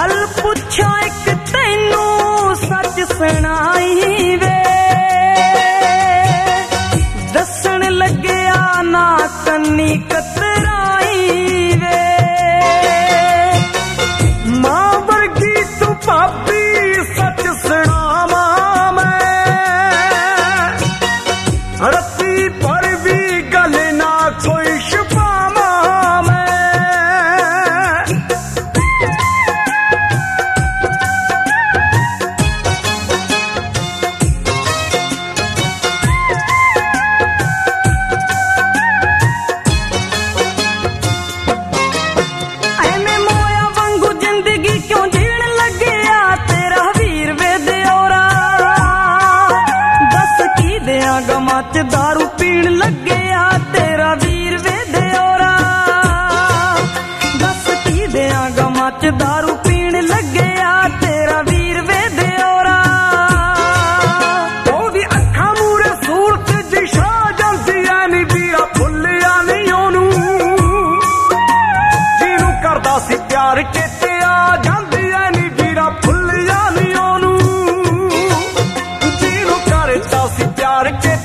गल पुछा एक तैनू सच सुनाई वे, दसन लग्या ना कन्नी कतराई वे। मां वर्गी तू भाभी सच सुनावा मैं, रत्ती पर भी गल ना कोई छुपावा मैं। गमा च दारू पीण लग्या तेरा वीर वे दियोरा, दस की देया गमा च दारू पीण लग्या तेरा वीर वे दियोरा। ओदी अखा मूरे सूरत दिशा जलदी नी वीरा भुलिया नहीं ओनू, जिनू करदा सी प्यार चेते आ जांदी नी वीरा भुलिया नहीं ओनू, जिनू करदा सी प्यार चेते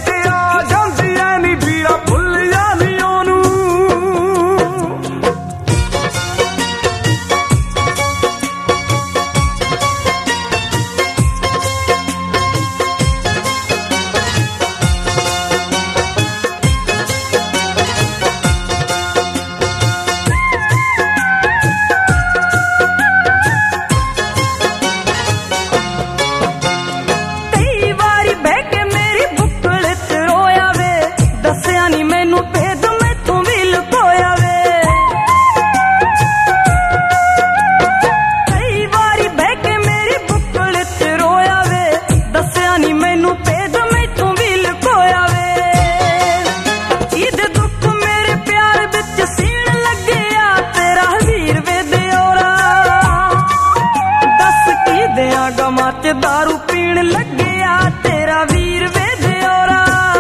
गमा च दारू पीण लग्या तेरा वीर वे दियोरा,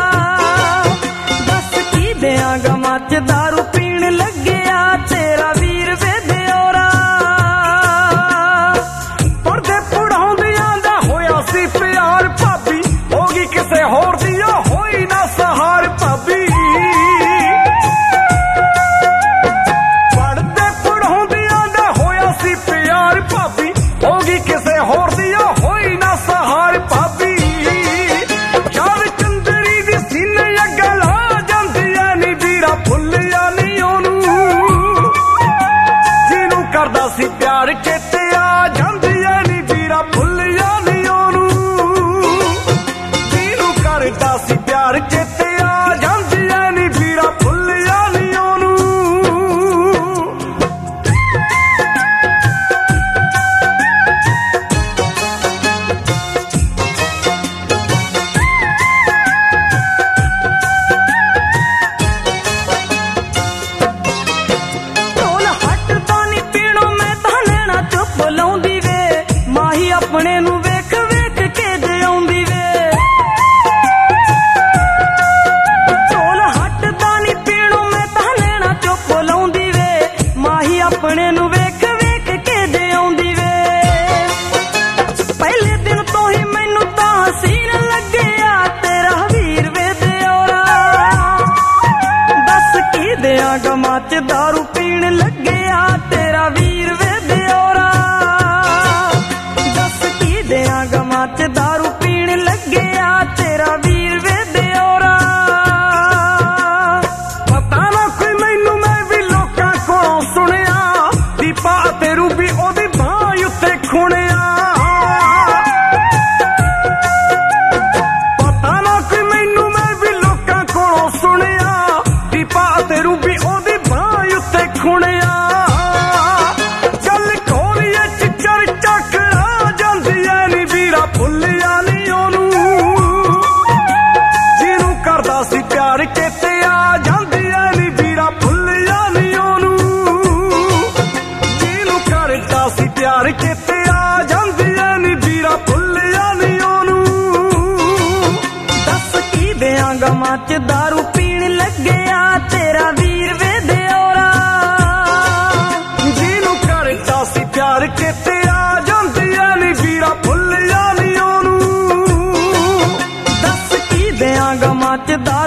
दस की देया गमा च दारू पीण लग्या तेरा वीर वे दियोरा। पर्दे पढ़ाउंदियां दा होया सी प्यार भाभी, होगी किसे होर दिया होई ना सहार भाभी। पर्दे पढ़ाउंदियां दा होया सी प्यार भाभी, होगी किसे होर दिया होई ना सहार भाभी। यार चंदरी दी सीने अगल आ जांदी नी वीरा भुलिया नहीं ओनू, जिनू करदा सी प्यार चेते आ जांदी नी वीरा भुलिया नहीं ओनू, जिनू करदा सी प्यार चेते आ जांदी नी वीरा भुलिया नहीं ओनू। अपने नू वेख वेख के जिउंदी वे, ढोल हटदा नी पीणों मैं तां नैना चुप लाउंदी वे, माही अपने नू वेख वेख के जिउंदी वे। पहले दिन तो ही मैनू तां हसीन लग्या तेरा वीर वे दियोरा, दस की देया गमा च दारू पीण लग्या तेरा वीर वे दियोरा, गमा च दारू पीण लग्या तेरा वीर वे दियोरा। पता ना कोई मैनू मैं भी लोकां कोलों सुनिया, दीपा ते रूबी ओदी बांह उत्ते खुणिया। पता ना कोई मैनू मैं भी लोकां कोलों सुनिया, दीपा ते रूबी ओदी बांह उत्ते खुणिया। भुलिया नहीं ओनू, जिनू करदा सी प्यार चेते आ जांदी नी वीरा भुलिया नहीं ओनू, जिनू करदा सी प्यार चेते आ जांदी नी वीरा भुलिया नहीं ओनू। दस की देया गमा च दारू पीण लग्या तेरा वीर वे दियोरा, जिनू करदा सी प्यार चेते आ ताजदार